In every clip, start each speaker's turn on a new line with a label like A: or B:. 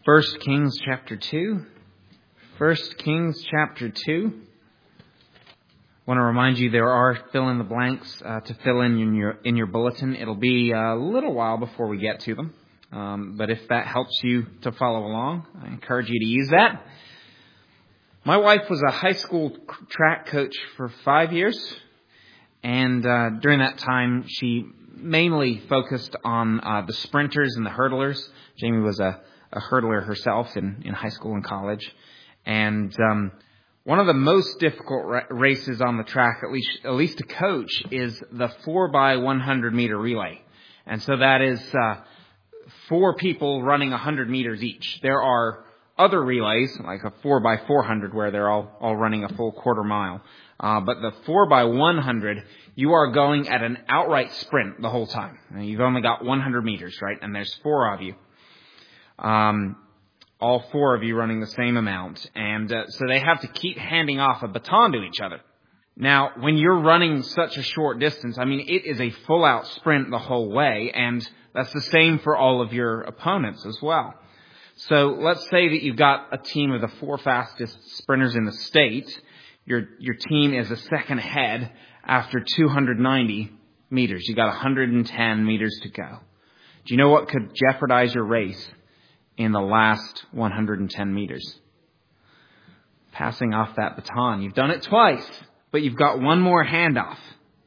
A: First Kings chapter 2. 1 Kings chapter 2. I want to remind you there are fill-in-the-blanks to fill in your bulletin. It'll be a little while before we get to them. But if that helps you to follow along, I encourage you to use that. My wife was a high school track coach for 5 years. And during that time, she mainly focused on the sprinters and the hurtlers. Jamie was a hurdler herself in high school and college. And one of the most difficult races on the track, at least to coach, is the 4x100 meter relay. And so that is 4 people running 100 meters each. There are other relays, like a 4x400, where they're all running a full quarter mile. But the 4x100, you are going at an outright sprint the whole time. And you've only got 100 meters, right? And there's 4 of you. All 4 of you running the same amount. And so they have to keep handing off a baton to each other. Now, when you're running such a short distance, I mean, it is a full-out sprint the whole way. And that's the same for all of your opponents as well. So let's say that you've got a team of the 4 fastest sprinters in the state. Your team is a second ahead after 290 meters. You got 110 meters to go. Do you know what could jeopardize your race in the last 110 meters? Passing off that baton. You've done it twice, but you've got one more handoff.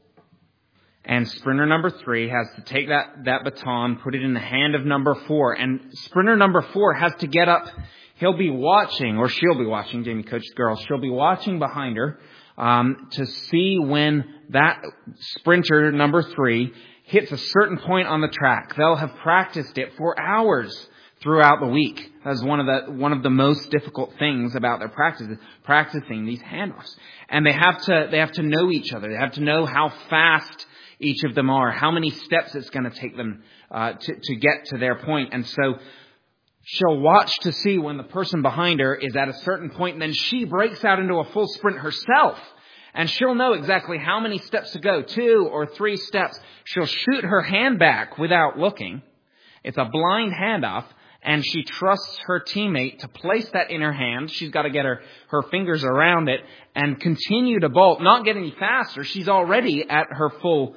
A: And sprinter number 3 has to take that baton, put it in the hand of number 4. And sprinter number 4 has to get up. He'll be watching, or she'll be watching, Jamie coached girls, she'll be watching behind her to see when that sprinter number 3 hits a certain point on the track. They'll have practiced it for hours throughout the week. That's one of the most difficult things about their practice, is practicing these handoffs. And they have to know each other. They have to know how fast each of them are, how many steps it's going to take them to get to their point. And so she'll watch to see when the person behind her is at a certain point, and then she breaks out into a full sprint herself. And she'll know exactly how many steps to go, 2 or 3 steps. She'll shoot her hand back without looking. It's a blind handoff. And she trusts her teammate to place that in her hand. She's got to get her fingers around it and continue to bolt, not get any faster. She's already at her full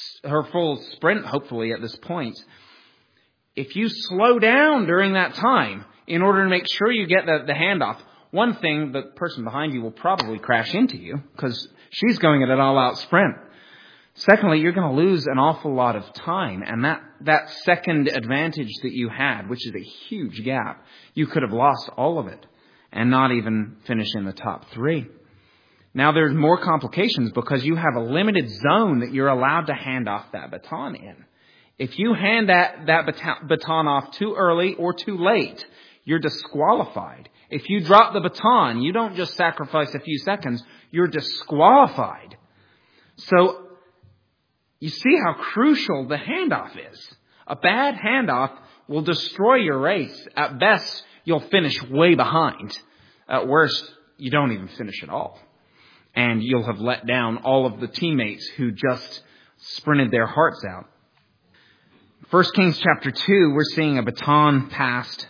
A: sprint, hopefully, at this point. If you slow down during that time in order to make sure you get the handoff, one thing, the person behind you will probably crash into you because she's going at an all-out sprint. Secondly, you're going to lose an awful lot of time. And that second advantage that you had, which is a huge gap, you could have lost all of it and not even finish in the top 3. Now, there's more complications because you have a limited zone that you're allowed to hand off that baton in. If you hand that baton off too early or too late, you're disqualified. If you drop the baton, you don't just sacrifice a few seconds, you're disqualified. So, you see how crucial the handoff is. A bad handoff will destroy your race. At best, you'll finish way behind. At worst, you don't even finish at all. And you'll have let down all of the teammates who just sprinted their hearts out. 1 Kings chapter 2, we're seeing a baton passed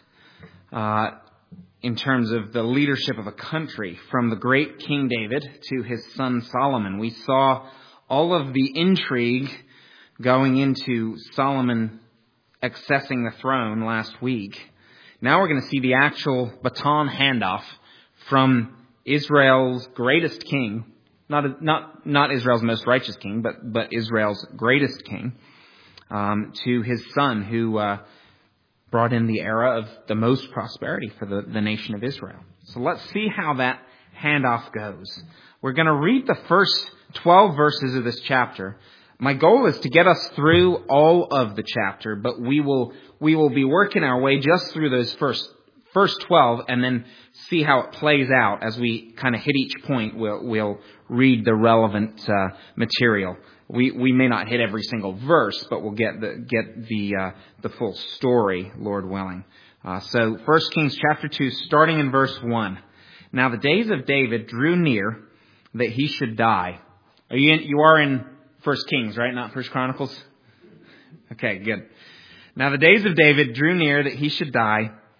A: in terms of the leadership of a country from the great King David to his son Solomon. We saw all of the intrigue going into Solomon accessing the throne last week. Now we're going to see the actual baton handoff from Israel's greatest king, not Israel's most righteous king, but Israel's greatest king, to his son who brought in the era of the most prosperity for the nation of Israel. So let's see how that handoff goes. We're going to read the first 12 verses of this chapter. My goal is to get us through all of the chapter, but we will be working our way just through those first 12 and then see how it plays out. As we kind of hit each point, we'll read the relevant material. We may not hit every single verse, but we'll get the full story, Lord willing. So 1 Kings chapter 2, starting in verse 1. Now the days of David drew near that he should die. You are in 1 Kings, right? Not 1 Chronicles? Okay, good. Now the days of David drew near that he should die,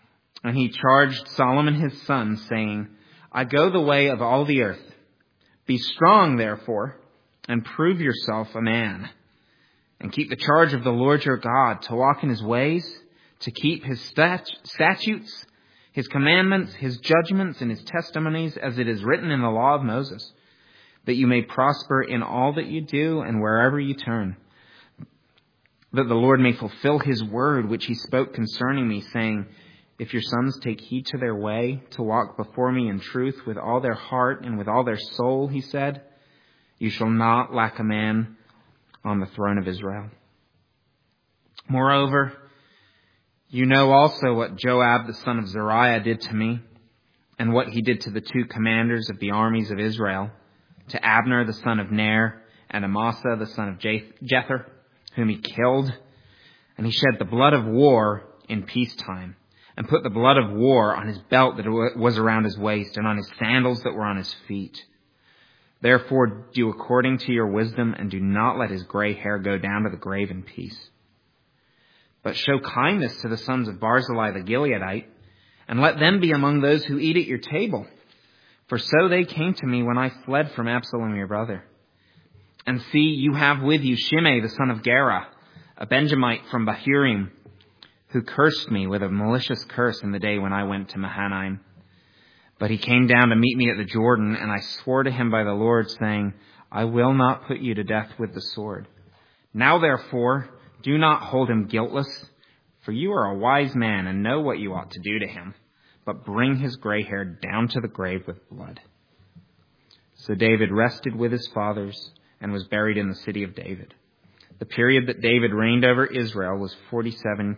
A: And he charged Solomon his son, saying, I go the way of all the earth. Be strong, therefore, and prove yourself a man. And keep the charge of the Lord your God, to walk in his ways, to keep his statutes, his commandments, his judgments, and his testimonies, as it is written in the law of Moses, that you may prosper in all that you do and wherever you turn. That the Lord may fulfill his word, which he spoke concerning me, saying, if your sons take heed to their way, to walk before me in truth with all their heart and with all their soul, he said, you shall not lack a man on the throne of Israel. Moreover, you know also what Joab the son of Zeruiah did to me, and what he did to the two commanders of the armies of Israel, to Abner the son of Ner, and Amasa the son of Jether, whom he killed. And he shed the blood of war in peacetime, and put the blood of war on his belt that was around his waist, and on his sandals that were on his feet. Therefore do according to your wisdom, and do not let his gray hair go down to the grave in peace. But show kindness to the sons of Barzillai the Gileadite, and let them be among those who eat at your table. For so they came to me when I fled from Absalom your brother. And see, you have with you Shimei the son of Gera, a Benjamite from Bahurim, who cursed me with a malicious curse in the day when I went to Mahanaim. But he came down to meet me at the Jordan, and I swore to him by the Lord, saying, I will not put you to death with the sword. Now therefore, do not hold him guiltless, for you are a wise man and know what you ought to do to him, but bring his gray hair down to the grave with blood. So David rested with his fathers and was buried in the city of David. The period that David reigned over Israel was 40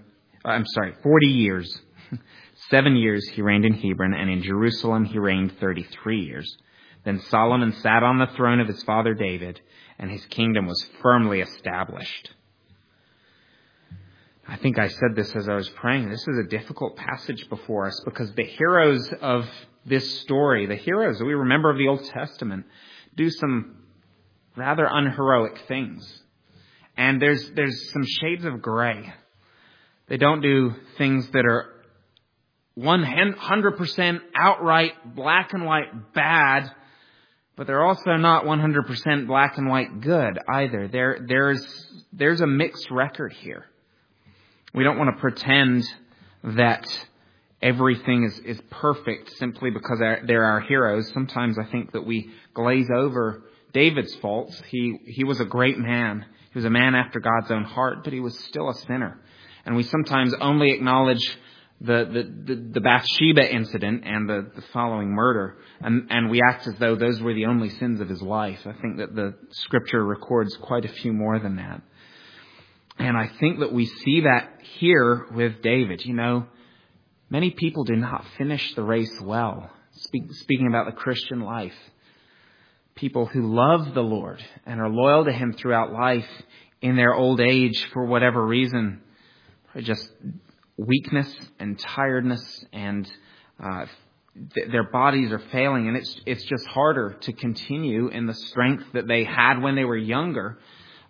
A: years. 7 years he reigned in Hebron, and in Jerusalem he reigned 33 years. Then Solomon sat on the throne of his father David, and his kingdom was firmly established. I think I said this as I was praying. This is a difficult passage before us, because the heroes of this story, the heroes that we remember of the Old Testament, do some rather unheroic things. And there's some shades of gray. They don't do things that are 100% outright black and white bad, but they're also not 100% black and white good either. There's a mixed record here. We don't want to pretend that everything is perfect simply because they're our heroes. Sometimes I think that we glaze over David's faults. He was a great man. He was a man after God's own heart, but he was still a sinner. And we sometimes only acknowledge the Bathsheba incident and the following murder, and we act as though those were the only sins of his life. I think that the Scripture records quite a few more than that. And I think that we see that here with David. You know, many people do not finish the race well. Speaking about the Christian life, people who love the Lord and are loyal to him throughout life, in their old age, for whatever reason, are just weakness and tiredness, and their bodies are failing, and it's just harder to continue in the strength that they had when they were younger.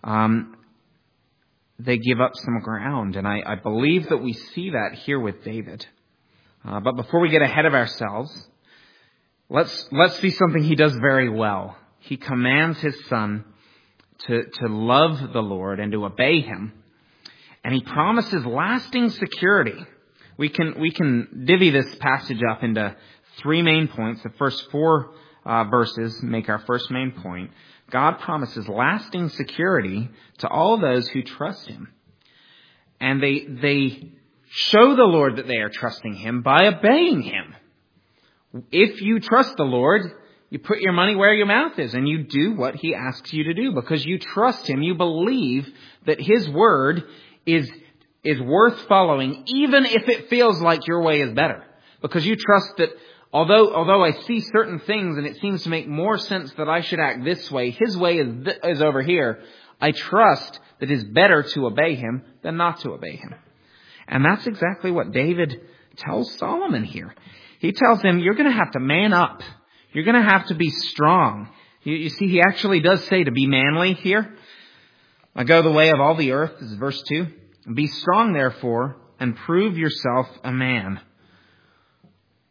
A: They give up some ground, and I believe that we see that here with David. But before we get ahead of ourselves, let's see something he does very well. He commands his son to love the Lord and to obey him, and he promises lasting security. We can divvy this passage up into 3 main points. The first 4 verses make our first main point. God promises lasting security to all those who trust him. And they show the Lord that they are trusting him by obeying him. If you trust the Lord, you put your money where your mouth is, and you do what he asks you to do because you trust him. You believe that his word is worth following, even if it feels like your way is better. Because you trust that Although I see certain things and it seems to make more sense that I should act this way, his way is over here, I trust that it is better to obey him than not to obey him. And that's exactly what David tells Solomon here. He tells him, you're going to have to man up. You're going to have to be strong. You see, he actually does say to be manly here. I go the way of all the earth, this is verse 2. Be strong, therefore, and prove yourself a man.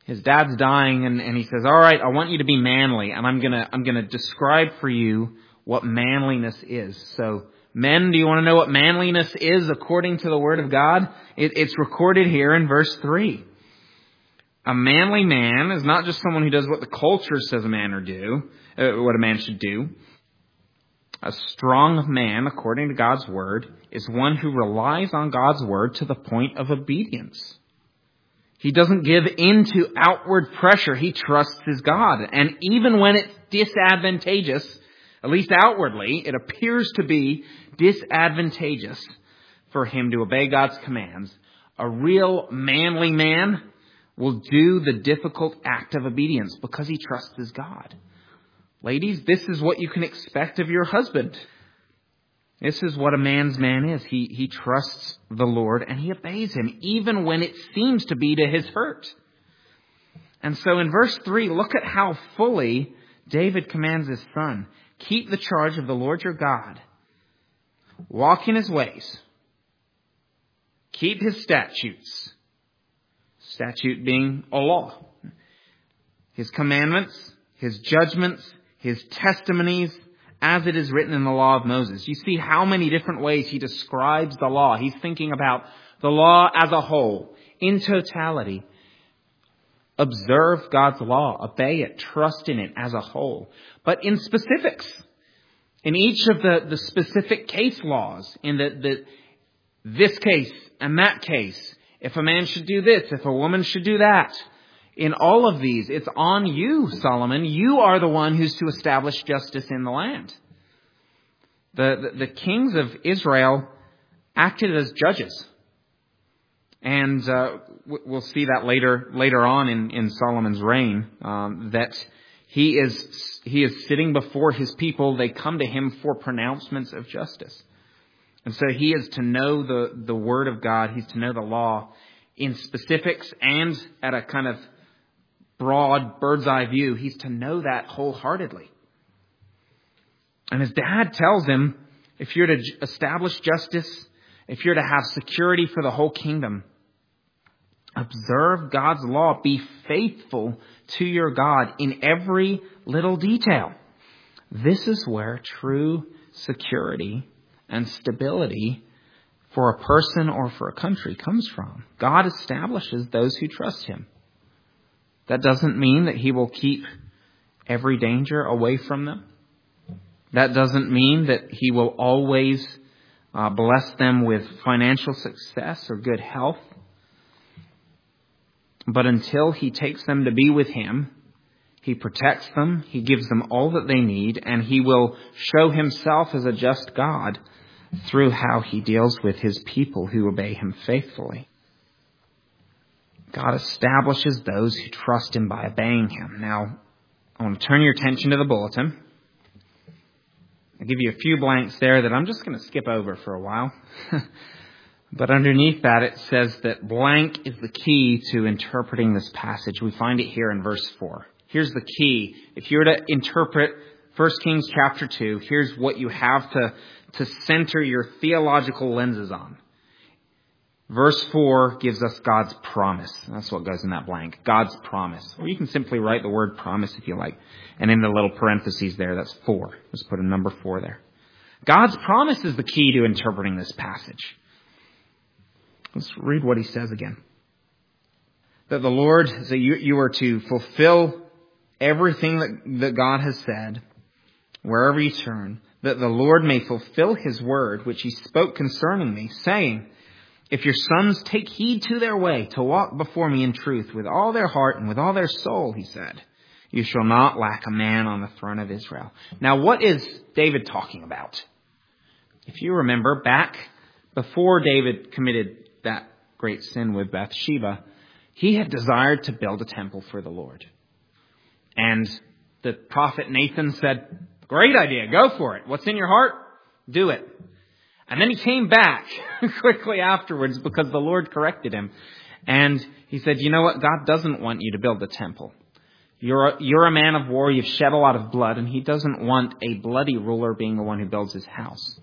A: His dad's dying, and he says, all right, I want you to be manly, and I'm gonna describe for you what manliness is. So, men, do you want to know what manliness is according to the Word of God? It's recorded here in verse 3. A manly man is not just someone who does what the culture says a man what a man should do. A strong man, according to God's Word, is one who relies on God's Word to the point of obedience. He doesn't give in to outward pressure. He trusts his God. And even when it's disadvantageous, at least outwardly, it appears to be disadvantageous for him to obey God's commands, a real manly man will do the difficult act of obedience because he trusts his God. Ladies, this is what you can expect of your husband. This is what a man's man is. He trusts the Lord and he obeys him, even when it seems to be to his hurt. And so in verse 3, look at how fully David commands his son. Keep the charge of the Lord your God. Walk in his ways. Keep his statutes. Statute being a law. His commandments, his judgments, his testimonies, as it is written in the law of Moses. You see how many different ways he describes the law. He's thinking about the law as a whole, in totality. Observe God's law, obey it, trust in it as a whole. But in specifics, in each of the specific case laws, in this case and that case, if a man should do this, if a woman should do that, in all of these, it's on you, Solomon. You are the one who's to establish justice in the land. The kings of Israel acted as judges. And we'll see that later on in Solomon's reign, that he is sitting before his people. They come to him for pronouncements of justice. And so he is to know the Word of God. He's to know the law in specifics and at a kind of broad bird's eye view. He's to know that wholeheartedly. And his dad tells him, if you're to establish justice, if you're to have security for the whole kingdom, observe God's law. Be faithful to your God in every little detail. This is where true security and stability for a person or for a country comes from. God establishes those who trust him. That doesn't mean that he will keep every danger away from them. That doesn't mean that he will always bless them with financial success or good health. But until he takes them to be with him, he protects them, he gives them all that they need, and he will show himself as a just God through how he deals with his people who obey him faithfully. God establishes those who trust him by obeying him. Now, I want to turn your attention to the bulletin. I'll give you a few blanks there that I'm just going to skip over for a while. But underneath that, it says that blank is the key to interpreting this passage. We find it here in verse 4. Here's the key. If you were to interpret 1 Kings chapter 2, here's what you have to center your theological lenses on. Verse 4 gives us God's promise. That's what goes in that blank. God's promise. Or you can simply write the word promise if you like. And in the little parentheses there, that's 4. Just put a number 4 there. God's promise is the key to interpreting this passage. Let's read what he says again. That the Lord, so you are to fulfill everything that God has said, wherever you turn, that the Lord may fulfill his word, which he spoke concerning me, saying, if your sons take heed to their way, to walk before me in truth with all their heart and with all their soul, he said, you shall not lack a man on the throne of Israel. Now, what is David talking about? If you remember, back before David committed that great sin with Bathsheba, he had desired to build a temple for the Lord. And the prophet Nathan said, great idea, go for it. What's in your heart? Do it. And then he came back quickly afterwards because the Lord corrected him. And he said, you know what? God doesn't want you to build the temple. You're a man of war. You've shed a lot of blood. And he doesn't want a bloody ruler being the one who builds his house.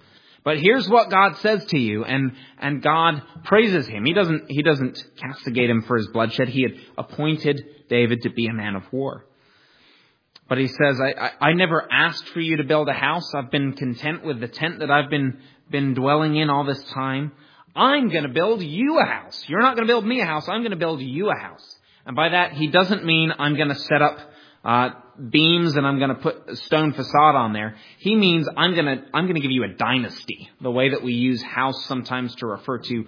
A: But here's what God says to you, and God praises him. He doesn't castigate him for his bloodshed. He had appointed David to be a man of war. But he says, I never asked for you to build a house. I've been content with the tent that I've been dwelling in all this time. I'm going to build you a house. You're not going to build me a house. I'm going to build you a house. And by that, he doesn't mean I'm going to set up beams and I'm going to put a stone facade on there. He means I'm going to give you a dynasty. The way that we use house sometimes to refer to,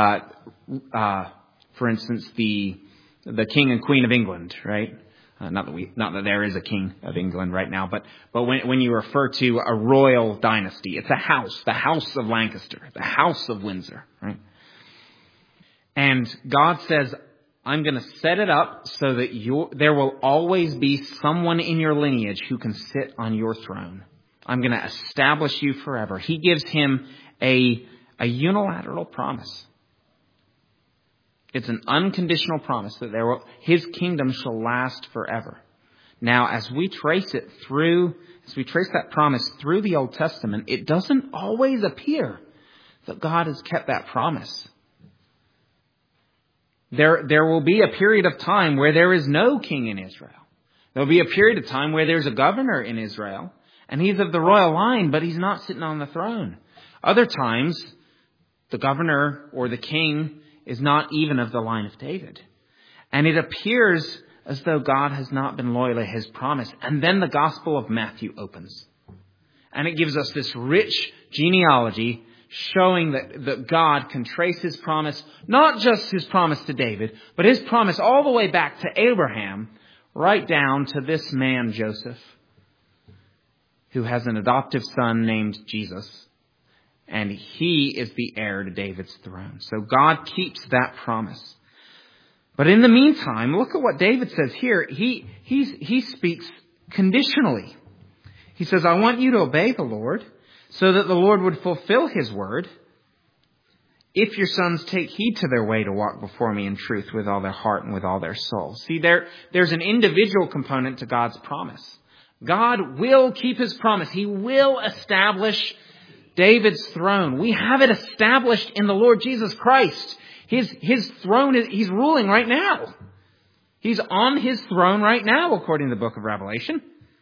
A: for instance, the King and Queen of England, right? Not that there is a king of England right now, but when you refer to a royal dynasty, it's a house, the House of Lancaster, the House of Windsor, right? And God says, I'm going to set it up so that there will always be someone in your lineage who can sit on your throne. I'm going to establish you forever. He gives him a unilateral promise. It's an unconditional promise that his kingdom shall last forever. Now, as we trace that promise through the Old Testament, it doesn't always appear that God has kept that promise. There will be a period of time where there is no king in Israel. There will be a period of time where there's a governor in Israel, and he's of the royal line, but he's not sitting on the throne. Other times, the governor or the king is not even of the line of David. And it appears as though God has not been loyal to his promise. And then the Gospel of Matthew opens. And it gives us this rich genealogy showing that God can trace his promise, not just his promise to David, but his promise all the way back to Abraham, right down to this man, Joseph, who has an adoptive son named Jesus. And he is the heir to David's throne. So God keeps that promise. But in the meantime, look at what David says here. He speaks conditionally. He says, I want you to obey the Lord so that the Lord would fulfill his word. If your sons take heed to their way to walk before me in truth with all their heart and with all their soul. See, there's an individual component to God's promise. God will keep his promise. He will establish David's throne. We have it established in the Lord Jesus Christ. His throne he's ruling right now. He's on his throne right now, according to the book of Revelation.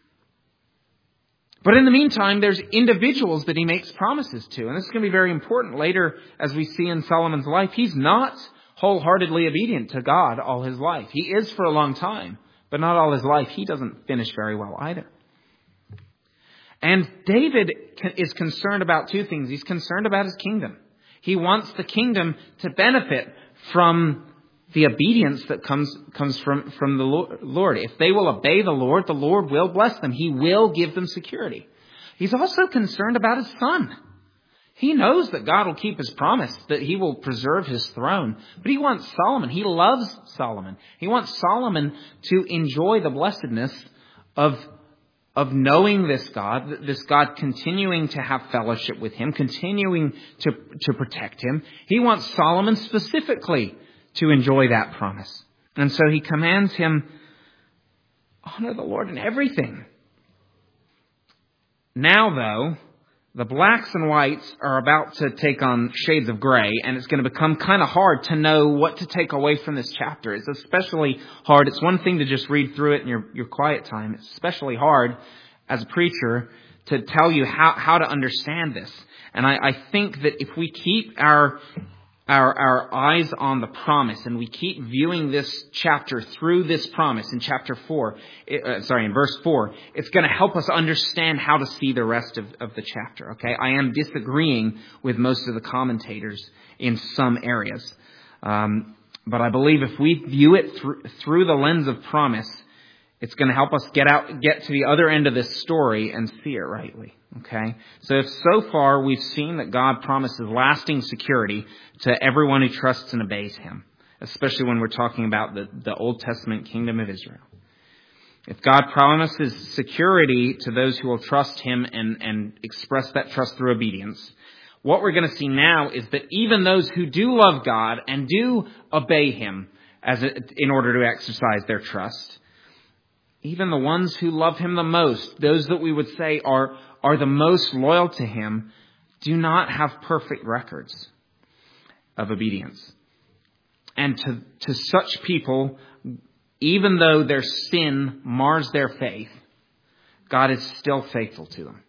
A: But in the meantime, there's individuals that he makes promises to. And this is going to be very important later as we see in Solomon's life. He's not wholeheartedly obedient to God all his life. He is for a long time, but not all his life. He doesn't finish very well either. And David is concerned about two things. He's concerned about his kingdom. He wants the kingdom to benefit from the obedience that comes from the Lord. If they will obey the Lord will bless them. He will give them security. He's also concerned about his son. He knows that God will keep his promise, that he will preserve his throne. But he wants Solomon. He loves Solomon. He wants Solomon to enjoy the blessedness of knowing this God continuing to have fellowship with him, continuing to protect him. He wants Solomon specifically to enjoy that promise. And so he commands him, honor the Lord in everything. Now, though, the blacks and whites are about to take on shades of gray, and it's going to become kind of hard to know what to take away from this chapter. It's especially hard. It's one thing to just read through it in your quiet time. It's especially hard as a preacher to tell you how to understand this. And I think that if we keep our eyes on the promise and we keep viewing this chapter through this promise in in verse 4, it's going to help us understand how to see the rest of the chapter. Okay, I am disagreeing with most of the commentators in some areas. But I believe if we view it through the lens of promise, it's going to help us get to the other end of this story and see it rightly. Okay? So if so far we've seen that God promises lasting security to everyone who trusts and obeys him, especially when we're talking about the Old Testament kingdom of Israel. If God promises security to those who will trust him and express that trust through obedience, what we're going to see now is that even those who do love God and do obey him in order to exercise their trust, even the ones who love him the most, those that we would say are the most loyal to him, do not have perfect records of obedience. And to such people, even though their sin mars their faith, God is still faithful to them.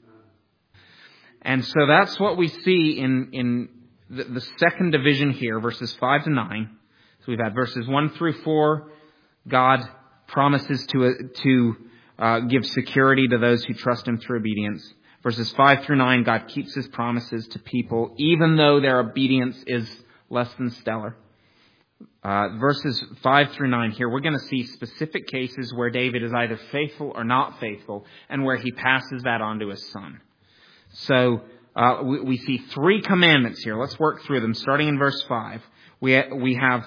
A: And so that's what we see in the second division here, verses 5 to 9. So we've had verses 1 through 4. God promises to give security to those who trust Him through obedience. Verses 5 through 9, God keeps His promises to people, even though their obedience is less than stellar. Verses 5 through 9 here, we're going to see specific cases where David is either faithful or not faithful, and where he passes that on to his son. So we see 3 commandments here. Let's work through them. Starting in verse 5, we have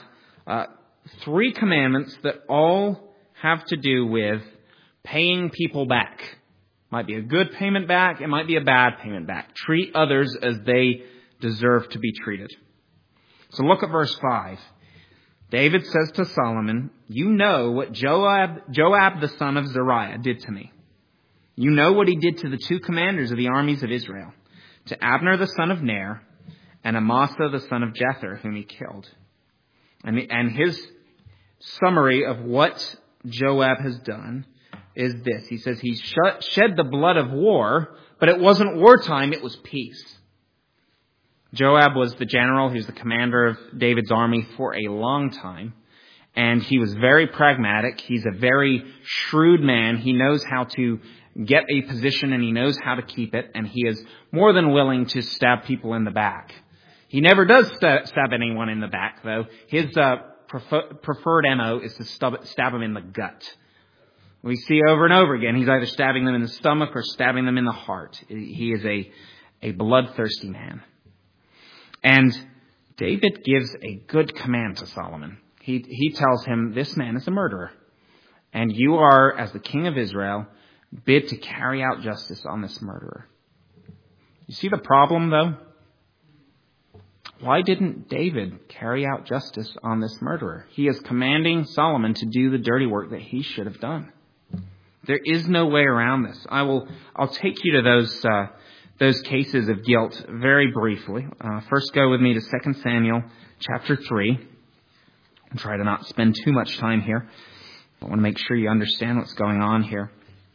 A: 3 commandments that all have to do with paying people back. Might be a good payment back. It might be a bad payment back. Treat others as they deserve to be treated. So look at verse 5. David says to Solomon, "You know what Joab the son of Zeruiah did to me. You know what he did to the 2 commanders of the armies of Israel, to Abner the son of Ner and Amasa the son of Jether, whom he killed." And his summary of what Joab has done is this. He says he shed the blood of war, but it wasn't wartime, it was peace. Joab was the general. He was the commander of David's army for a long time. And he was very pragmatic. He's a very shrewd man. He knows how to get a position and he knows how to keep it. And he is more than willing to stab people in the back. He never does stab anyone in the back, though. His preferred MO is to stab them in the gut. We see over and over again, he's either stabbing them in the stomach or stabbing them in the heart. He is a bloodthirsty man. And David gives a good command to Solomon. He tells him, this man is a murderer. And you are, as the king of Israel, bid to carry out justice on this murderer. You see the problem, though? Why didn't David carry out justice on this murderer? He is commanding Solomon to do the dirty work that he should have done. There is no way around this. I'll take you to those cases of guilt very briefly. First, go with me to 2 Samuel chapter 3. I'll try to not spend too much time here. I want to make sure you understand what's going on here.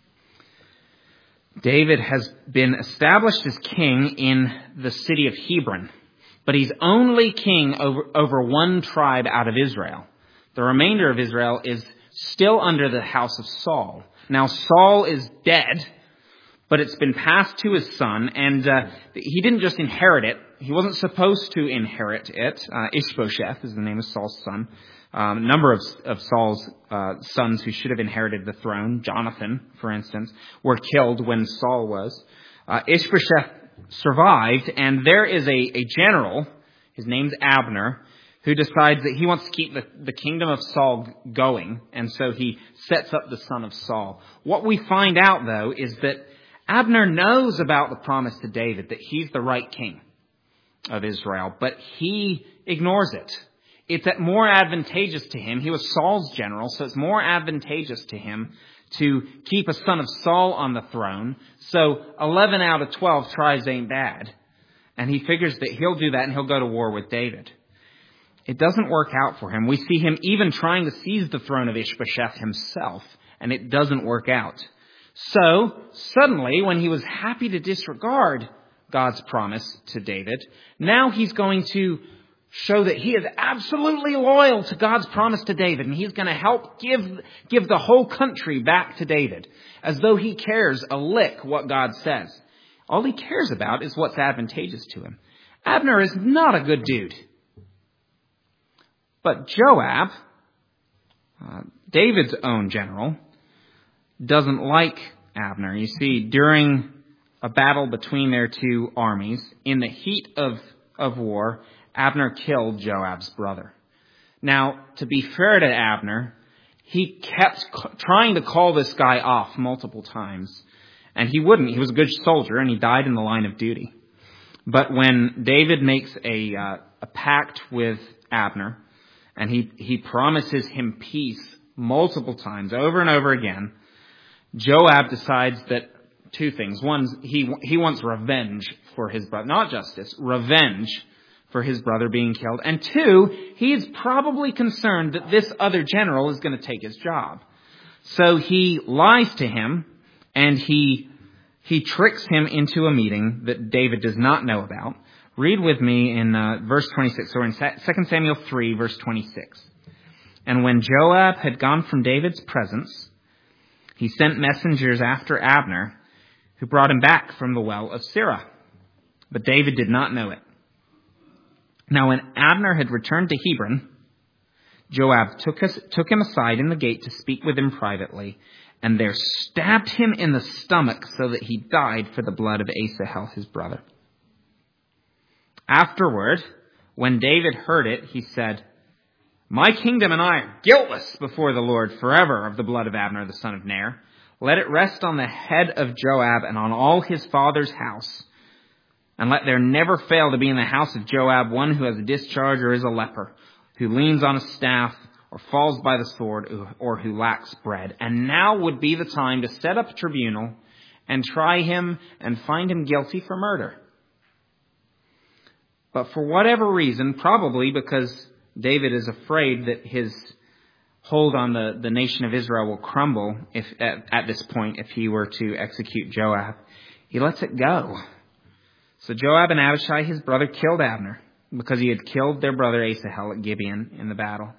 A: David has been established as king in the city of Hebron, but he's only king over one tribe out of Israel. The remainder of Israel is still under the house of Saul. Now, Saul is dead, but it's been passed to his son, and he didn't just inherit it. He wasn't supposed to inherit it. Ishbosheth is the name of Saul's son. A number of Saul's sons who should have inherited the throne, Jonathan, for instance, were killed when Saul was. Ishbosheth survived, and there is a general, his name's Abner, who decides that he wants to keep the kingdom of Saul going, and so he sets up the son of Saul. What we find out, though, is that Abner knows about the promise to David that he's the right king of Israel, but he ignores it. It's more advantageous to him. He was Saul's general, so it's more advantageous to him to keep a son of Saul on the throne. So 11 out of 12 tries ain't bad. And he figures that he'll do that and he'll go to war with David. It doesn't work out for him. We see him even trying to seize the throne of Ishbosheth himself, and it doesn't work out. So, suddenly, when he was happy to disregard God's promise to David, now he's going to show that he is absolutely loyal to God's promise to David, and he's going to help give the whole country back to David, as though he cares a lick what God says. All he cares about is what's advantageous to him. Abner is not a good dude. But Joab, David's own general, doesn't like Abner. You see, during a battle between their 2 armies, in the heat of war, Abner killed Joab's brother. Now, to be fair to Abner, he kept trying to call this guy off multiple times, and he wouldn't. He was a good soldier, and he died in the line of duty. But when David makes a pact with Abner, and he promises him peace multiple times, over and over again, Joab decides that two things. One, he wants revenge for his brother, not justice, revenge for his brother being killed. And two, he is probably concerned that this other general is going to take his job. So he lies to him, and he tricks him into a meeting that David does not know about. Read with me in verse 26. So we're in 2 Samuel 3, verse 26. And when Joab had gone from David's presence, he sent messengers after Abner, who brought him back from the well of Sirah. But David did not know it. Now when Abner had returned to Hebron, Joab took him aside in the gate to speak with him privately, and there stabbed him in the stomach so that he died for the blood of Asahel, his brother. Afterward, when David heard it, he said, "My kingdom and I are guiltless before the Lord forever of the blood of Abner, the son of Ner. Let it rest on the head of Joab and on all his father's house. And let there never fail to be in the house of Joab one who has a discharge or is a leper, who leans on a staff or falls by the sword or who lacks bread. And now would be the time to set up a tribunal and try him and find him guilty for murder." But for whatever reason, probably because David is afraid that his hold on the nation of Israel will crumble if at this point if he were to execute Joab, he lets it go. So Joab and Abishai, his brother, killed Abner because he had killed their brother Asahel at Gibeon in the battle.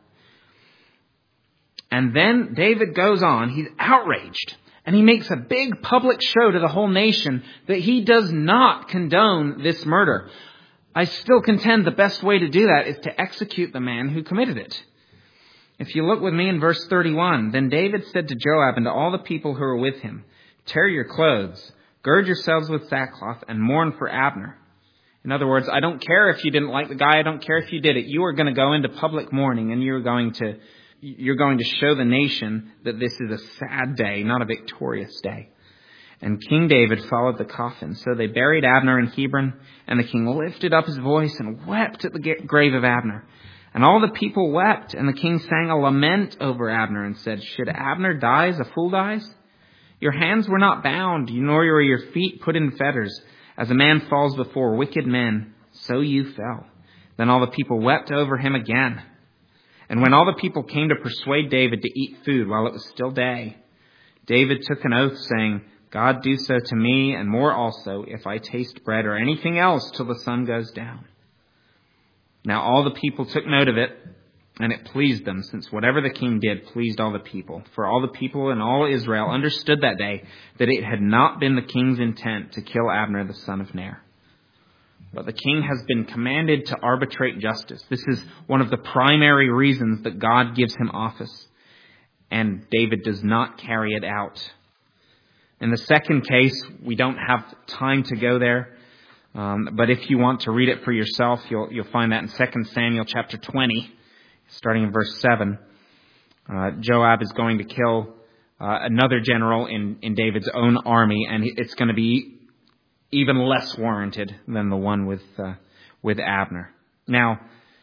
A: And then David goes on, he's outraged, and he makes a big public show to the whole nation that he does not condone this murder. I still contend the best way to do that is to execute the man who committed it. If you look with me in verse 31, then David said to Joab and to all the people who were with him, "Tear your clothes, gird yourselves with sackcloth, and mourn for Abner." In other words, I don't care if you didn't like the guy, I don't care if you did it. You are going to go into public mourning, and you're going to show the nation that this is a sad day, not a victorious day. And King David followed the coffin. So they buried Abner in Hebron, and the king lifted up his voice and wept at the grave of Abner. And all the people wept, and the king sang a lament over Abner and said, "Should Abner die as a fool dies? Your hands were not bound, nor were your feet put in fetters. As a man falls before wicked men, so you fell." Then all the people wept over him again. And when all the people came to persuade David to eat food while it was still day, David took an oath, saying, "God do so to me, and more also, if I taste bread or anything else till the sun goes down." Now all the people took note of it, and it pleased them, since whatever the king did pleased all the people. For all the people and all Israel understood that day that it had not been the king's intent to kill Abner the son of Ner. But the king has been commanded to arbitrate justice. This is one of the primary reasons that God gives him office, and David does not carry it out. In the second case, we don't have time to go there. But if you want to read it for yourself, you'll find that in 2 Samuel chapter 20, starting in verse 7. Joab is going to kill another general in David's own army, and it's going to be even less warranted than the one with Abner. Now,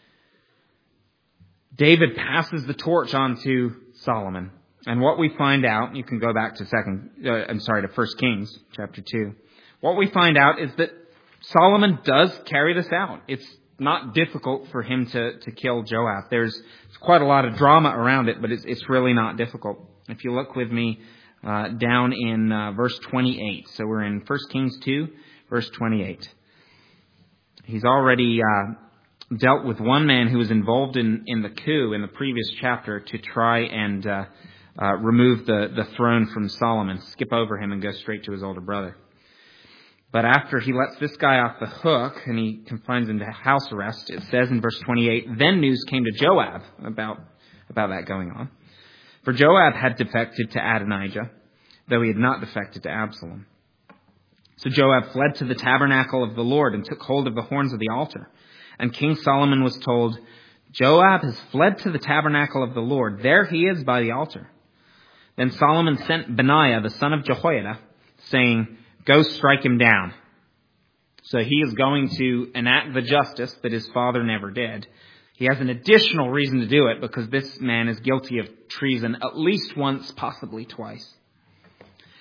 A: David passes the torch on to Solomon. And what we find out, you can go back to 1 Kings chapter 2. What we find out is that Solomon does carry this out. It's not difficult for him to kill Joab. There's quite a lot of drama around it, but it's really not difficult. If you look with me down in verse 28. So we're in 1 Kings 2, verse 28. He's already dealt with one man who was involved in the coup in the previous chapter to try and remove the throne from Solomon, skip over him and go straight to his older brother. But after he lets this guy off the hook and he confines him to house arrest, it says in verse 28, then news came to Joab about that going on. For Joab had defected to Adonijah, though he had not defected to Absalom. So Joab fled to the tabernacle of the Lord and took hold of the horns of the altar. And King Solomon was told, "Joab has fled to the tabernacle of the Lord. There he is by the altar." Then Solomon sent Benaiah, the son of Jehoiada, saying, "Go strike him down." So he is going to enact the justice that his father never did. He has an additional reason to do it because this man is guilty of treason at least once, possibly twice.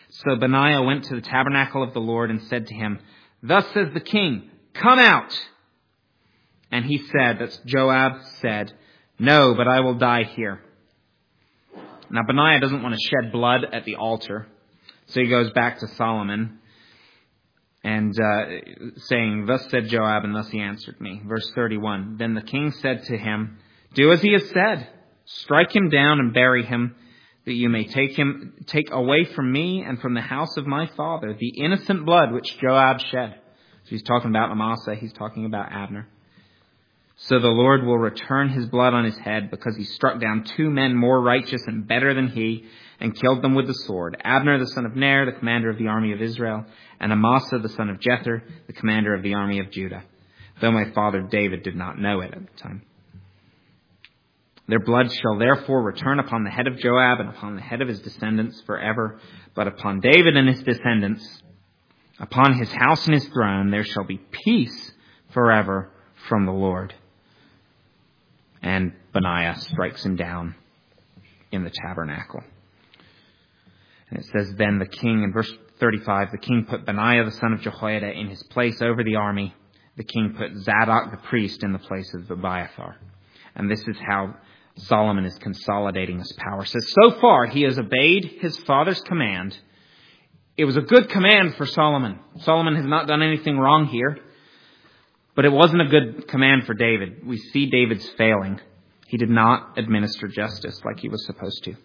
A: So Benaiah went to the tabernacle of the Lord and said to him, "Thus says the king, come out." And he said, that's Joab said, "No, but I will die here." Now Benaiah doesn't want to shed blood at the altar. So he goes back to Solomon and saying, "Thus said Joab, and thus he answered me." Verse 31, "Then the king said to him, do as he has said. Strike him down and bury him, that you may take away from me and from the house of my father the innocent blood which Joab shed." So he's talking about Amasa. He's talking about Abner. "So the Lord will return his blood on his head, because he struck down 2 men more righteous and better than he, and killed them with the sword, Abner the son of Ner, the commander of the army of Israel, and Amasa the son of Jether, the commander of the army of Judah, though my father David did not know it at the time. Their blood shall therefore return upon the head of Joab and upon the head of his descendants forever. But upon David and his descendants, upon his house and his throne, there shall be peace forever from the Lord." And Benaiah strikes him down in the tabernacle. And it says, then the king, in verse 35, the king put Benaiah the son of Jehoiada in his place over the army. The king put Zadok the priest in the place of Abiathar. And this is how Solomon is consolidating his power. So far he has obeyed his father's command. It was a good command for Solomon. Solomon has not done anything wrong here. But it wasn't a good command for David. We see David's failing. He did not administer justice like he was supposed to.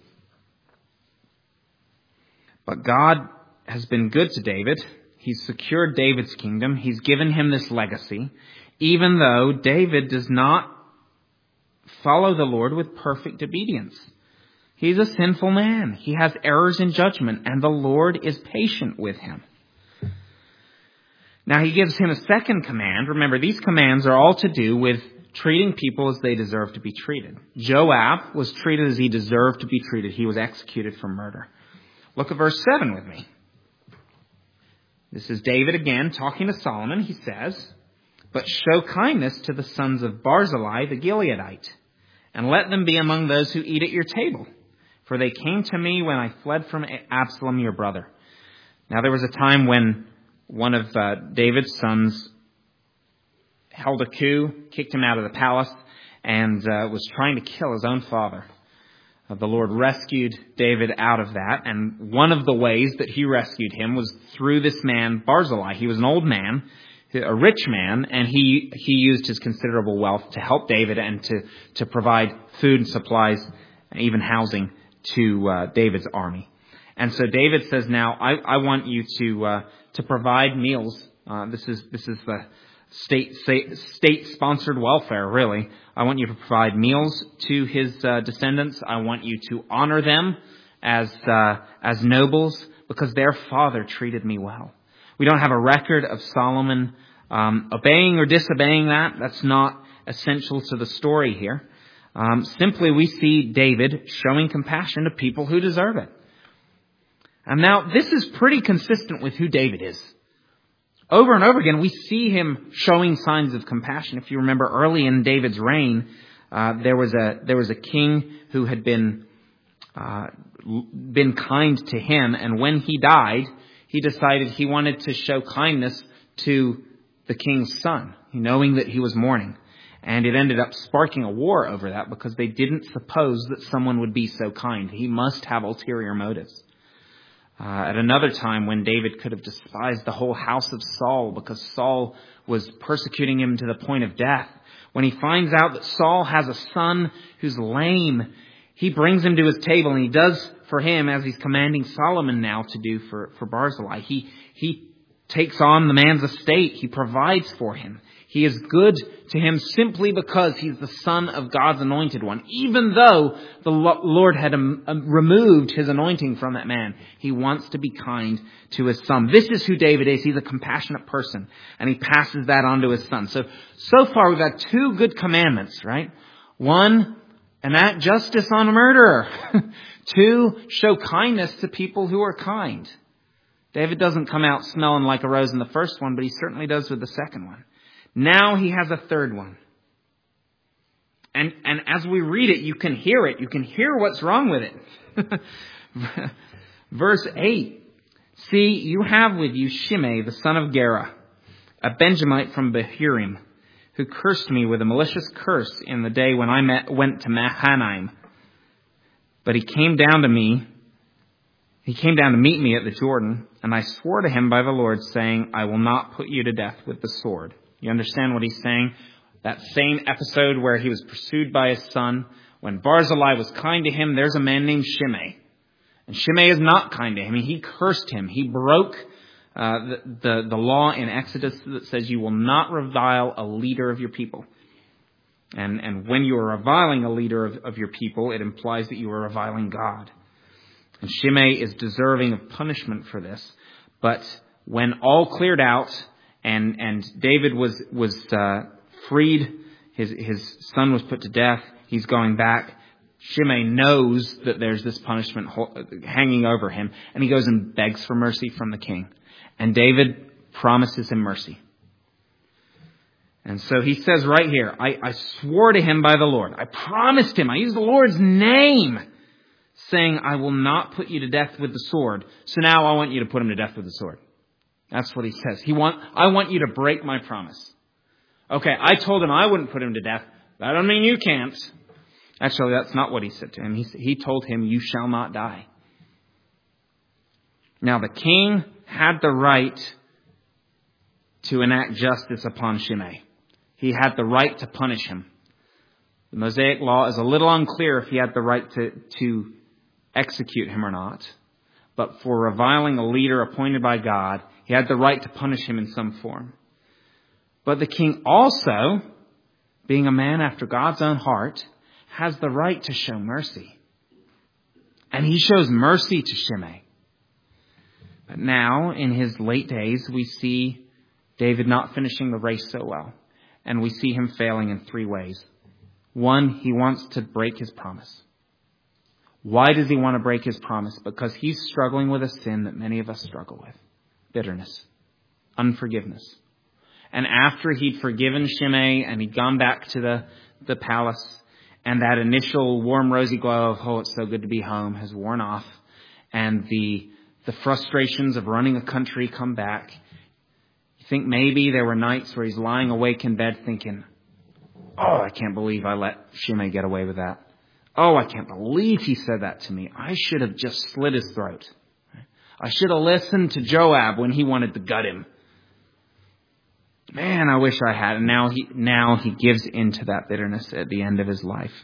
A: But God has been good to David. He's secured David's kingdom. He's given him this legacy, even though David does not follow the Lord with perfect obedience. He's a sinful man. He has errors in judgment, and the Lord is patient with him. Now he gives him a second command. Remember, these commands are all to do with treating people as they deserve to be treated. Joab was treated as he deserved to be treated. He was executed for murder. Look at verse 7 with me. This is David again talking to Solomon. He says, "But show kindness to the sons of Barzillai the Gileadite, and let them be among those who eat at your table. For they came to me when I fled from Absalom your brother." Now there was a time when one of David's sons held a coup, kicked him out of the palace, and was trying to kill his own father. The Lord rescued David out of that, and one of the ways that he rescued him was through this man, Barzillai. He was an old man, a rich man, and he used his considerable wealth to help David and to provide food and supplies and even housing to David's army. And so David says, now, I want you to provide meals. This is the state-sponsored welfare, really. I want you to provide meals to his descendants. I want you to honor them as nobles, because their father treated me well. We don't have a record of Solomon obeying or disobeying that. That's not essential to the story here. Simply, we see David showing compassion to people who deserve it. And now, this is pretty consistent with who David is. Over and over again, we see him showing signs of compassion. If you remember, early in David's reign, there was a king who had been kind to him, and when he died, he decided he wanted to show kindness to the king's son, knowing that he was mourning. And it ended up sparking a war over that, because they didn't suppose that someone would be so kind. He must have ulterior motives. At another time, when David could have despised the whole house of Saul because Saul was persecuting him to the point of death, when he finds out that Saul has a son who's lame, he brings him to his table, and he does for him as he's commanding Solomon now to do for Barzillai. He takes on the man's estate. He provides for him. He is good to him simply because he's the son of God's anointed one. Even though the Lord had removed his anointing from that man, he wants to be kind to his son. This is who David is. He's a compassionate person, and he passes that on to his son. So far we've got 2 good commandments, right? 1, enact justice on a murderer. 2, show kindness to people who are kind. David doesn't come out smelling like a rose in the first one, but he certainly does with the second one. Now he has a third one. And as we read it, you can hear it. You can hear what's wrong with it. Verse 8. See, you have with you Shimei, the son of Gera, a Benjamite from Bahurim, who cursed me with a malicious curse in the day when I went to Mahanaim. But he came down to meet me at the Jordan, and I swore to him by the Lord, saying, I will not put you to death with the sword. You understand what he's saying? That same episode where he was pursued by his son, when Barzillai was kind to him, there's a man named Shimei. And Shimei is not kind to him. He cursed him. He broke the law in Exodus that says you will not revile a leader of your people. And when you are reviling a leader of your people, it implies that you are reviling God. And Shimei is deserving of punishment for this. But when all cleared out and David was freed, his son was put to death, he's going back. Shimei knows that there's this punishment hanging over him, and he goes and begs for mercy from the king. And David promises him mercy. And so he says right here, I swore to him by the Lord. I promised him. I used the Lord's name, saying, I will not put you to death with the sword. So now I want you to put him to death with the sword. That's what he says. I want you to break my promise. Okay, I told him I wouldn't put him to death. That doesn't mean you can't. Actually, that's not what he said to him. He told him, you shall not die. Now, the king had the right to enact justice upon Shimei. He had the right to punish him. The Mosaic law is a little unclear if he had the right to execute him or not. But for reviling a leader appointed by God, he had the right to punish him in some form. But the king also, being a man after God's own heart, has the right to show mercy. And he shows mercy to Shimei. But now, in his late days, we see David not finishing the race so well. And we see him failing in three ways. One, he wants to break his promise. Why does he want to break his promise? Because he's struggling with a sin that many of us struggle with. Bitterness. Unforgiveness. And after he'd forgiven Shimei and he'd gone back to the palace, and that initial warm, rosy glow of, oh, it's so good to be home, has worn off. And the frustrations of running a country come back. You think maybe there were nights where he's lying awake in bed thinking, oh, I can't believe I let Shimei get away with that. Oh, I can't believe he said that to me. I should have just slit his throat. I should have listened to Joab when he wanted to gut him. Man, I wish I had. And now he gives into that bitterness at the end of his life.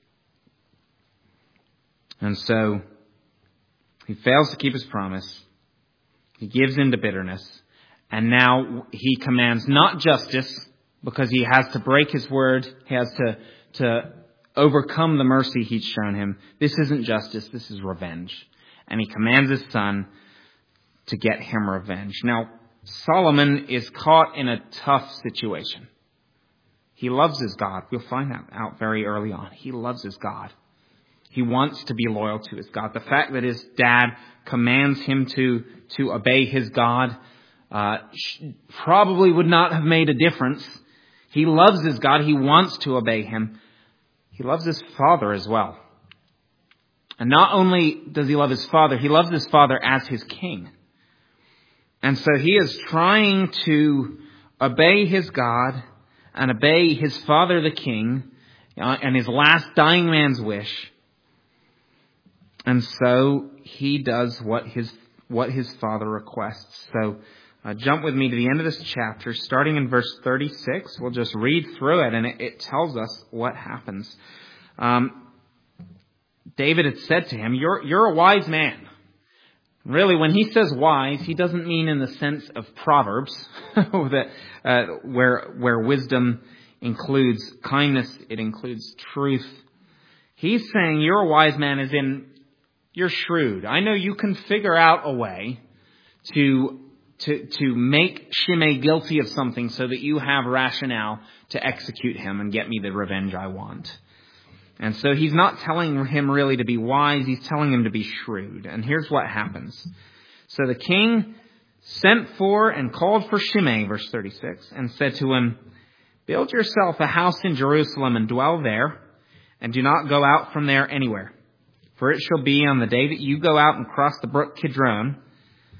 A: And so he fails to keep his promise. He gives into bitterness. And now he commands not justice, because he has to break his word. He has to overcome the mercy he's shown him. This isn't justice. This is revenge. And he commands his son to get him revenge. Now, Solomon is caught in a tough situation. He loves his God. We'll find that out very early on. He loves his God. He wants to be loyal to his God. The fact that his dad commands him to obey his God probably would not have made a difference. He loves his God. He wants to obey him. He loves his father as well. And not only does he love his father, he loves his father as his king. And so he is trying to obey his God and obey his father, the king, and his last dying man's wish. And so he does what his father requests. So jump with me to the end of this chapter, starting in verse 36. We'll just read through it, and it tells us what happens. David had said to him, "You're a wise man." Really, when he says wise, he doesn't mean in the sense of Proverbs, where wisdom includes kindness, it includes truth. He's saying you're a wise man as in you're shrewd. I know you can figure out a way to make Shimei guilty of something so that you have rationale to execute him and get me the revenge I want. And so he's not telling him really to be wise. He's telling him to be shrewd. And here's what happens. So the king sent for and called for Shimei, verse 36, and said to him, "Build yourself a house in Jerusalem and dwell there, and do not go out from there anywhere. For it shall be on the day that you go out and cross the brook Kidron,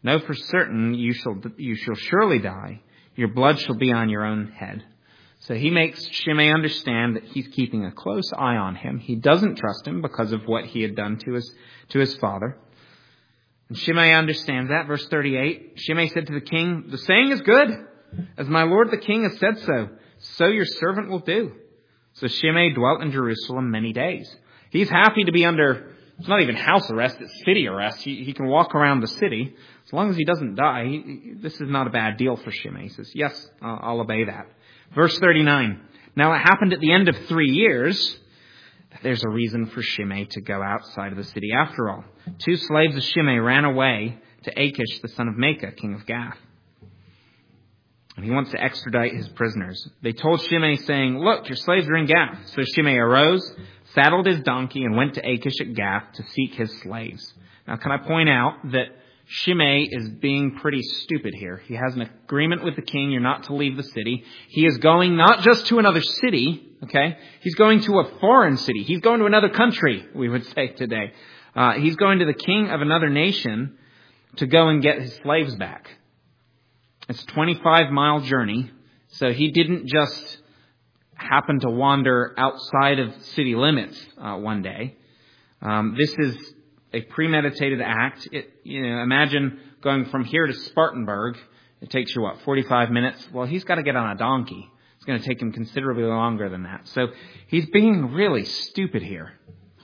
A: Know for certain you shall surely die. Your blood shall be on your own head. So he makes Shimei understand that he's keeping a close eye on him. He doesn't trust him because of what he had done to his father. And Shimei understands that. Verse 38, Shimei said to the king, "The saying is good. As my lord the king has said so your servant will do." So Shimei dwelt in Jerusalem many days. He's happy to be under, it's not even house arrest, it's city arrest. He can walk around the city. As long as he doesn't die, this is not a bad deal for Shimei. He says, "Yes, I'll obey that." Verse 39, now it happened at the end of 3 years that there's a reason for Shimei to go outside of the city after all. 2 slaves of Shimei ran away to Achish, the son of Maacah, king of Gath. And he wants to extradite his prisoners. They told Shimei, saying, "Look, your slaves are in Gath." So Shimei arose, saddled his donkey, and went to Achish at Gath to seek his slaves. Now, can I point out that Shimei is being pretty stupid here. He has an agreement with the king. You're not to leave the city. He is going not just to another city, okay? He's going to a foreign city. He's going to another country, we would say today. He's going to the king of another nation to go and get his slaves back. It's a 25-mile journey, so he didn't just happen to wander outside of city limits one day. This is a premeditated act. Imagine going from here to Spartanburg. It takes you, 45 minutes? Well, he's got to get on a donkey. It's going to take him considerably longer than that. So he's being really stupid here.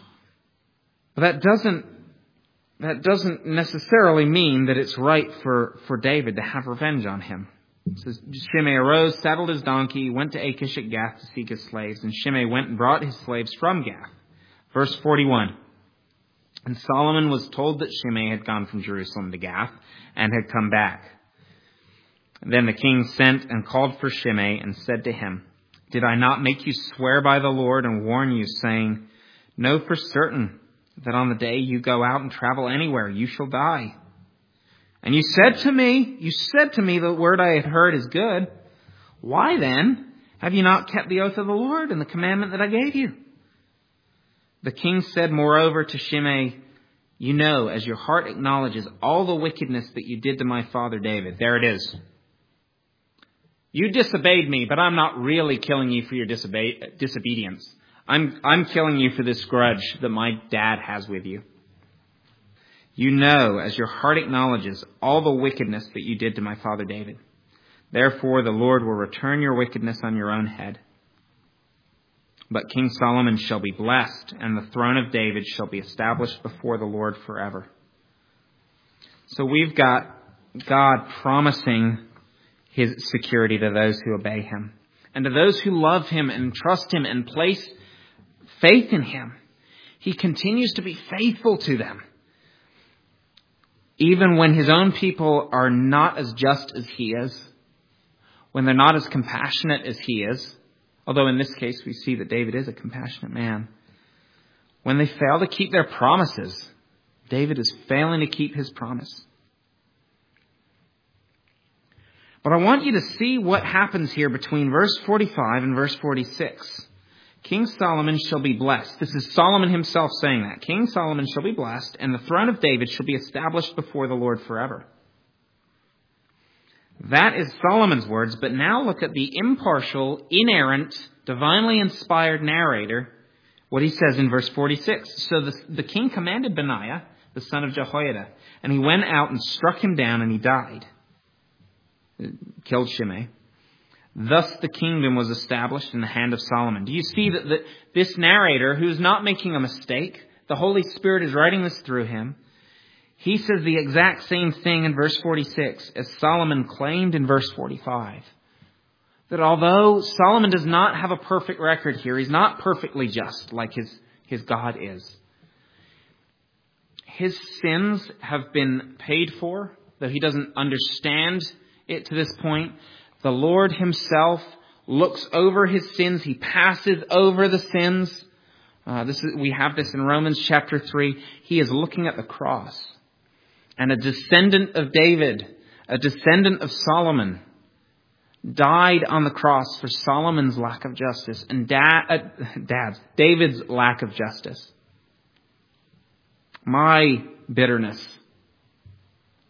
A: But that doesn't necessarily mean that it's right for David to have revenge on him. It says, Shimei arose, saddled his donkey, went to Achish at Gath to seek his slaves, and Shimei went and brought his slaves from Gath. Verse 41. And Solomon was told that Shimei had gone from Jerusalem to Gath and had come back. Then the king sent and called for Shimei and said to him, "Did I not make you swear by the Lord and warn you, saying, 'Know for certain that on the day you go out and travel anywhere, you shall die'? And you said to me, the word I had heard is good. Why then have you not kept the oath of the Lord and the commandment that I gave you?" The king said, moreover, to Shimei, "You know, as your heart acknowledges all the wickedness that you did to my father David." There it is. You disobeyed me, but I'm not really killing you for your disobedience. I'm killing you for this grudge that my dad has with you. You know, as your heart acknowledges all the wickedness that you did to my father David. Therefore, the Lord will return your wickedness on your own head. But King Solomon shall be blessed, and the throne of David shall be established before the Lord forever. So we've got God promising his security to those who obey him. And to those who love him and trust him and place faith in him, he continues to be faithful to them. Even when his own people are not as just as he is, when they're not as compassionate as he is, although in this case we see that David is a compassionate man. When they fail to keep their promises, David is failing to keep his promise. But I want you to see what happens here between verse 45 and verse 46. King Solomon shall be blessed. This is Solomon himself saying that. King Solomon shall be blessed, and the throne of David shall be established before the Lord forever. That is Solomon's words, but now look at the impartial, inerrant, divinely inspired narrator, what he says in verse 46. So the king commanded Benaiah, the son of Jehoiada, and he went out and struck him down, and he died. Killed Shimei. Thus the kingdom was established in the hand of Solomon. Do you see that this narrator, who's not making a mistake, the Holy Spirit is writing this through him, he says the exact same thing in verse 46 as Solomon claimed in verse 45. That although Solomon does not have a perfect record here, he's not perfectly just like his God is. His sins have been paid for, though he doesn't understand it to this point. The Lord himself looks over his sins. He passes over the sins. We have this in Romans chapter 3. He is looking at the cross. And a descendant of David, a descendant of Solomon, died on the cross for Solomon's lack of justice and David's lack of justice. My bitterness,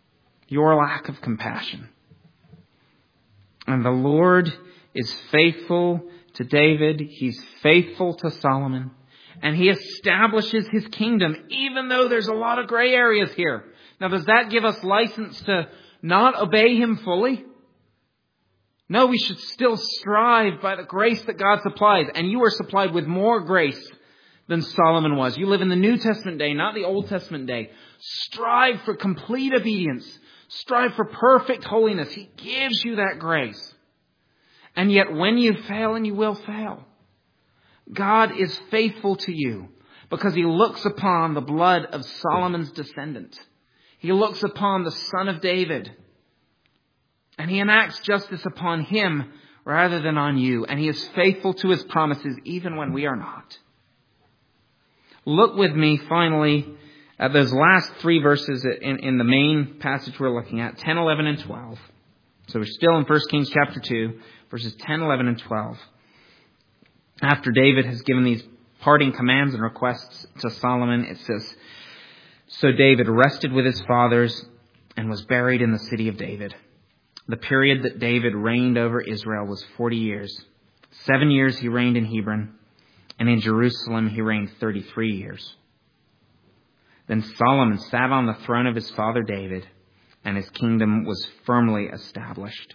A: your lack of compassion. And the Lord is faithful to David. He's faithful to Solomon. And he establishes his kingdom, even though there's a lot of gray areas here. Now, does that give us license to not obey him fully? No, we should still strive by the grace that God supplies. And you are supplied with more grace than Solomon was. You live in the New Testament day, not the Old Testament day. Strive for complete obedience. Strive for perfect holiness. He gives you that grace. And yet when you fail, and you will fail, God is faithful to you because he looks upon the blood of Solomon's descendant. He looks upon the son of David. And he enacts justice upon him rather than on you. And he is faithful to his promises even when we are not. Look with me finally at those last three verses in the main passage we're looking at, 10, 11, and 12. So we're still in 1 Kings chapter 2, verses 10, 11, and 12. After David has given these parting commands and requests to Solomon, it says, "So David rested with his fathers and was buried in the city of David. The period that David reigned over Israel was 40 years. 7 years he reigned in Hebron, and in Jerusalem he reigned 33 years. Then Solomon sat on the throne of his father David, and his kingdom was firmly established."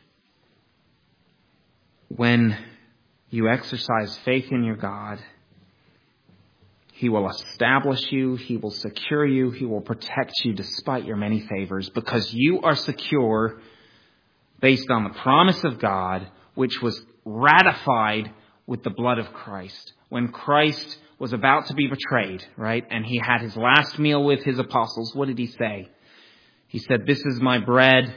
A: When you exercise faith in your God, he will establish you, he will secure you, he will protect you despite your many favors, because you are secure based on the promise of God, which was ratified with the blood of Christ. When Christ was about to be betrayed, right, and he had his last meal with his apostles, what did he say? He said, "This is my bread.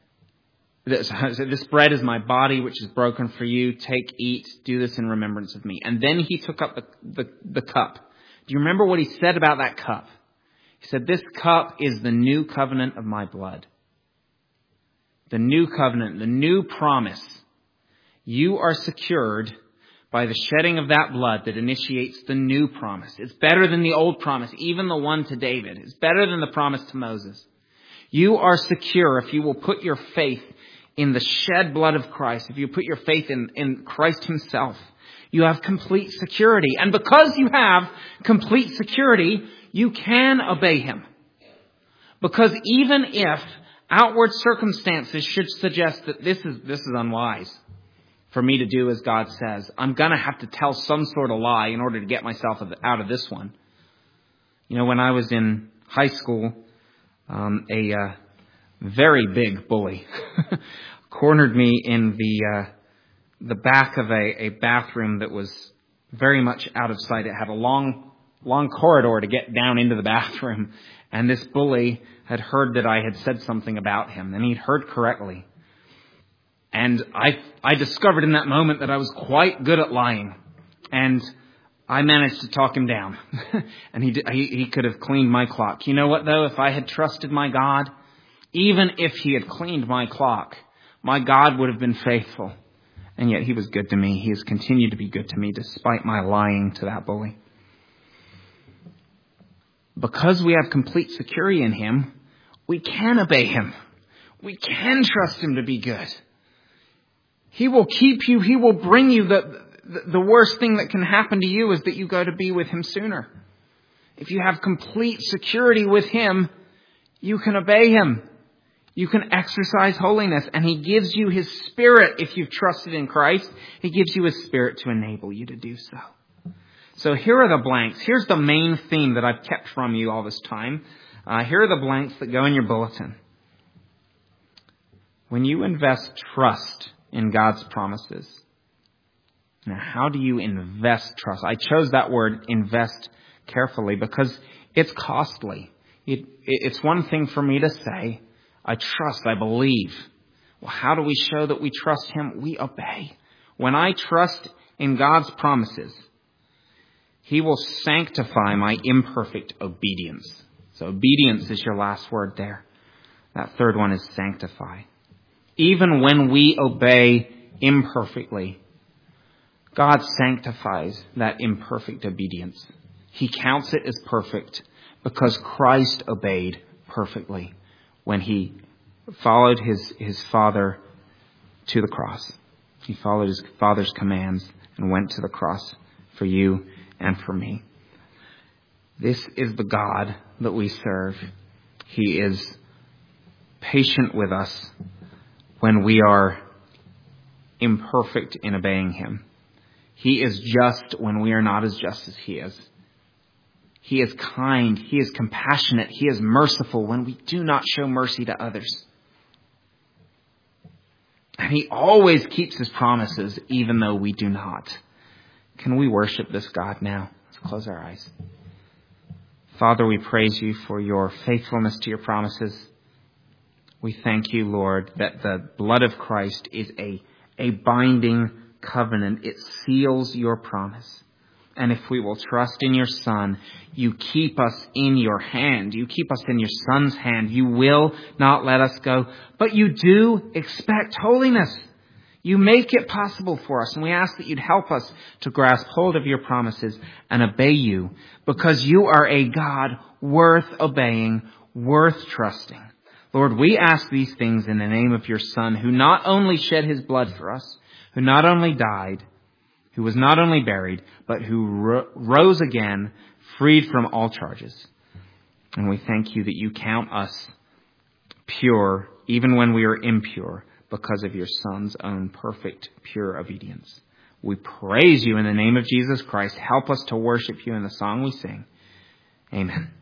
A: This bread is my body, which is broken for you. Take, eat, do this in remembrance of me." And then he took up the cup. Do you remember what he said about that cup? He said, "This cup is the new covenant of my blood." The new covenant, the new promise. You are secured by the shedding of that blood that initiates the new promise. It's better than the old promise, even the one to David. It's better than the promise to Moses. You are secure if you will put your faith in the shed blood of Christ. If you put your faith in Christ himself, you have complete security. And because you have complete security, you can obey him. Because even if outward circumstances should suggest that this is unwise for me to do as God says, I'm going to have to tell some sort of lie in order to get myself out of this one. You know, when I was in high school, a very big bully cornered me in the back of a bathroom that was very much out of sight. It had a long corridor to get down into the bathroom. And this bully had heard that I had said something about him, and he'd heard correctly. And I discovered in that moment that I was quite good at lying. And I managed to talk him down. And he could have cleaned my clock. You know what, though? If I had trusted my God, even if he had cleaned my clock, my God would have been faithful. And yet he was good to me. He has continued to be good to me despite my lying to that bully. Because we have complete security in him, we can obey him. We can trust him to be good. He will keep you. He will bring you. The worst thing that can happen to you is that you go to be with him sooner. If you have complete security with him, you can obey him. You can exercise holiness. And he gives you his Spirit. If you've trusted in Christ, he gives you his Spirit to enable you to do so. So here are the blanks. Here's the main theme that I've kept from you all this time. Here are the blanks that go in your bulletin. When you invest trust in God's promises. Now, how do you invest trust? I chose that word, invest, carefully because it's costly. It's one thing for me to say, I trust, I believe. Well, how do we show that we trust him? We obey. When I trust in God's promises, he will sanctify my imperfect obedience. So obedience is your last word there. That third one is sanctify. Even when we obey imperfectly, God sanctifies that imperfect obedience. He counts it as perfect because Christ obeyed perfectly when he followed his Father to the cross. He followed his Father's commands and went to the cross for you and for me. This is the God that we serve. He is patient with us when we are imperfect in obeying him. He is just when we are not as just as he is. He is kind. He is compassionate. He is merciful when we do not show mercy to others. And he always keeps his promises, even though we do not. Can we worship this God now? Let's close our eyes. Father, we praise you for your faithfulness to your promises. We thank you, Lord, that the blood of Christ is a binding covenant. It seals your promise. And if we will trust in your Son, you keep us in your hand. You keep us in your Son's hand. You will not let us go. But you do expect holiness. You make it possible for us. And we ask that you'd help us to grasp hold of your promises and obey you, because you are a God worth obeying, worth trusting. Lord, we ask these things in the name of your Son, who not only shed his blood for us, who not only died, who was not only buried, but who rose again, freed from all charges. And we thank you that you count us pure, even when we are impure, because of your Son's own perfect, pure obedience. We praise you in the name of Jesus Christ. Help us to worship you in the song we sing. Amen.